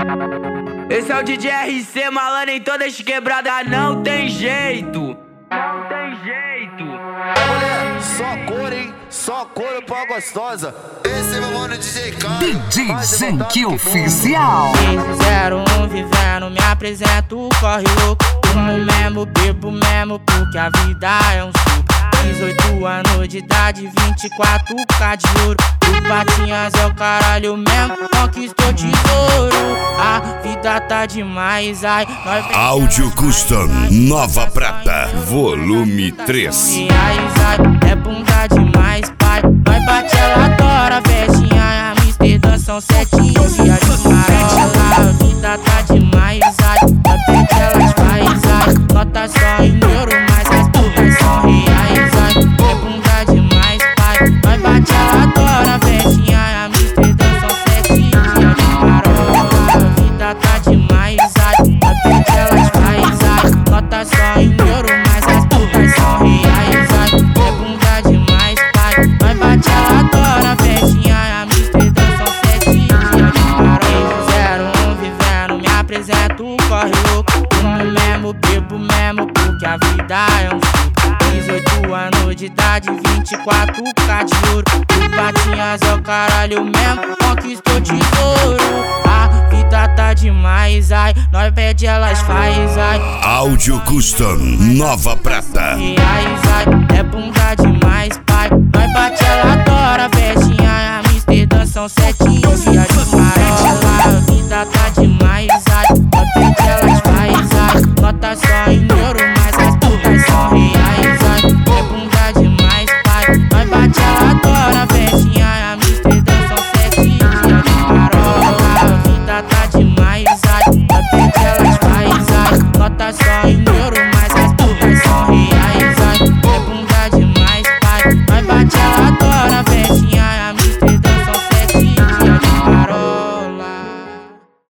Esse é o DJ RC, malandro em todas as quebradas, não tem jeito. Não tem jeito. Mulher, só cor, hein? Só couro pra gostosa. Esse é meu mano DJ Caio. DJ Zank Oficial. 01 vivendo, me apresento, corre louco. Fumo mesmo, bebo mesmo, porque a vida é um suco. 18 anos de idade, 24K de ouro. O Patinhas é o caralho mesmo, conquistou tesouro. A vida tá demais, ai. Áudio Custom Nova Prata, volume 3. É bunda demais, pai. Vai bate, ela adora, festinha. Amsterdã são 7 dias de marola. A vida tá demais, ai. Repete, elas faz, ai. Nota só em euro, mas as putas são reais, ai. É bunda demais, pai. Vai bate, ela adora, festinha. Amsterdã são 7 dias de marola. A vida tá demais, ai. Repete, elas faz, ai. Nota só em euro, mas as putas são reais, ai. É bunda demais, pai. Vai bate, ela adora, festinha. Amsterdã são 7 dias de marola. 01 vivendo, me apresento, corre louco. Fumo mesmo, bebo mesmo, porque a vida é um suco. 18 anos de idade, 24K de ouro. O Patinhas é o caralho mesmo, conquistou tesouro. A vida tá demais, ai. Nós pede, elas faz, ai. Áudio Custom Nova Prata. Reais, ai. É bunda demais, pai. Vai bate, ela adora, festinha. Amsterdã são 7 dias de marola. A vida tá demais, ai. Nós pede, elas faz, ai. Nota só em euro, mas as putas são reais, ai. É bunda demais, pai. Vai bate, ela adora, festinha. Amsterdã são 7 dias de marola. A vida tá demais, ai. Nós pede, elas faz, ai. Nota só em